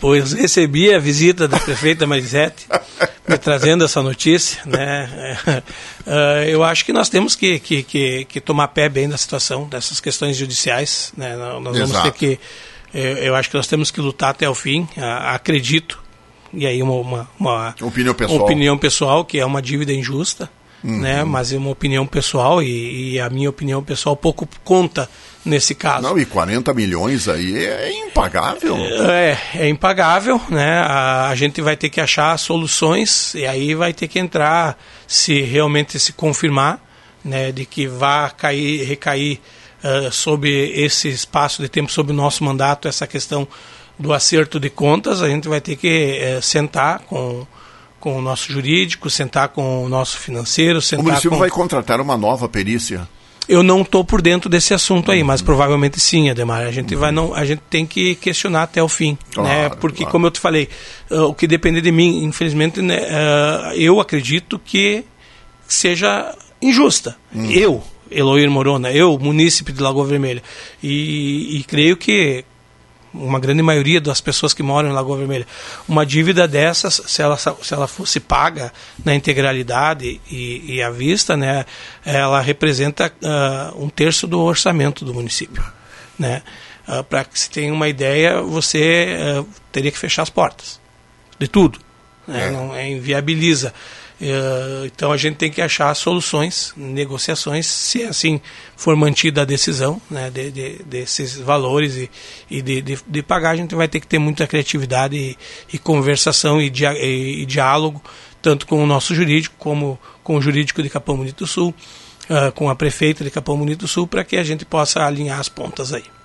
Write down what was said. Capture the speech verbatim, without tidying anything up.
pois recebi a visita da prefeita Marisete, me trazendo essa notícia, né? Uh, eu acho que nós temos que, que, que, que tomar pé bem da situação, dessas questões judiciais, né? Nós vamos Exato. ter que, eu, eu acho que nós temos que lutar até o fim, uh, acredito, e aí uma, uma, uma opinião pessoal. opinião pessoal, que é uma dívida injusta, uhum. né? Mas é uma opinião pessoal, e, e a minha opinião pessoal pouco conta nesse caso. Não, e quarenta milhões aí é impagável. É, é impagável, né? A, a gente vai ter que achar soluções, e aí vai ter que entrar, se realmente se confirmar, né, de que vai cair, recair uh, sobre esse espaço de tempo, sobre o nosso mandato, essa questão do acerto de contas. A gente vai ter que uh, sentar com, com o nosso jurídico, sentar com o nosso financeiro, sentar o município com... vai contratar uma nova perícia? Eu não estou por dentro desse assunto aí, mas provavelmente sim, Ademar. A gente, vai, não, a gente tem que questionar até o fim, claro, né? Porque, claro. como eu te falei, uh, o que depender de mim, infelizmente, né, uh, eu acredito que seja injusta. Hum. Eu, Eloir Morona, eu, munícipe de Lagoa Vermelha, e, e creio que uma grande maioria das pessoas que moram em Lagoa Vermelha, uma dívida dessas, se ela, se ela fosse paga na integralidade e, e à vista, né, ela representa uh, um terço do orçamento do município, né? Uh, para que se tenha uma ideia, você uh, teria que fechar as portas de tudo, né? É. Não é, inviabiliza. Uh, então a gente tem que achar soluções, negociações, se assim for mantida a decisão, né, de, de, desses valores e, e de, de, de pagar. A gente vai ter que ter muita criatividade e, e conversação e, dia, e, e diálogo, tanto com o nosso jurídico como com o jurídico de Capão Bonito do Sul, uh, com a prefeita de Capão Bonito do Sul, para que a gente possa alinhar as pontas aí.